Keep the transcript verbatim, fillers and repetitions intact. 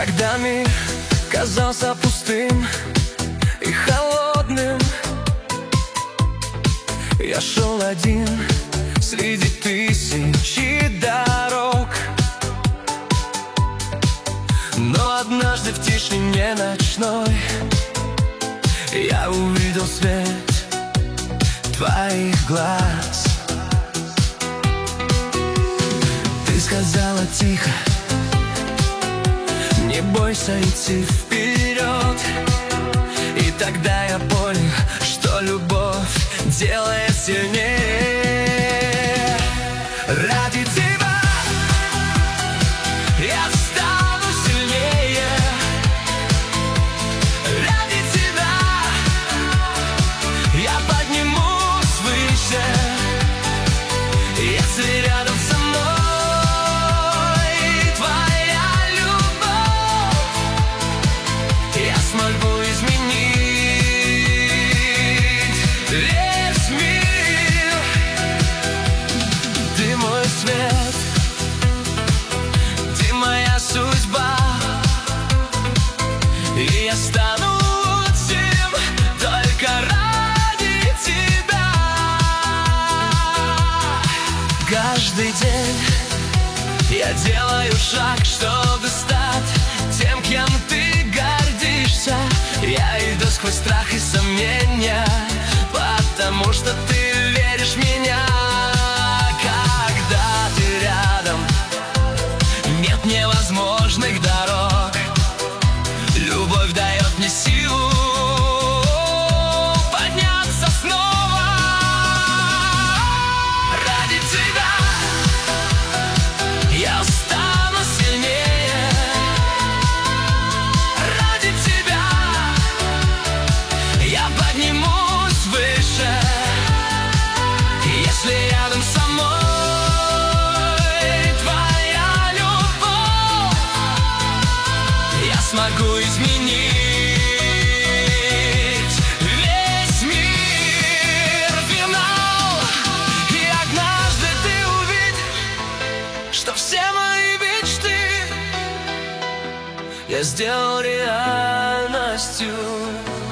Когда мир казался пустым и холодным, я шел один среди тысячи дорог. Но однажды в тишине ночной я увидел свет твоих глаз. Ты сказала тихо: не бойся идти вперед. И тогда я понял, что любовь делает сильнее. Ради тебя я стану сильнее. Ради тебя я поднимусь выше. Если рядом со мной твоя любовь, я смогу изменить весь мир. Ты мой свет, ты моя судьба, и я стану лучшим только ради тебя. Каждый день я делаю шаг, чтобы стать тем, кем ты гордишься. Я иду сквозь страх и сомнения, потому что ты веришь в меня. Когда ты рядом, нет невозможных дорог. Любовь дает мне силу подняться снова. Ради тебя я стану сильнее. Ради тебя я поднимусь выше. Если рядом со мной твоя любовь, я смогу изменить весь мир. Финал. И однажды ты увидишь, что все мои мечты я сделал реальностью.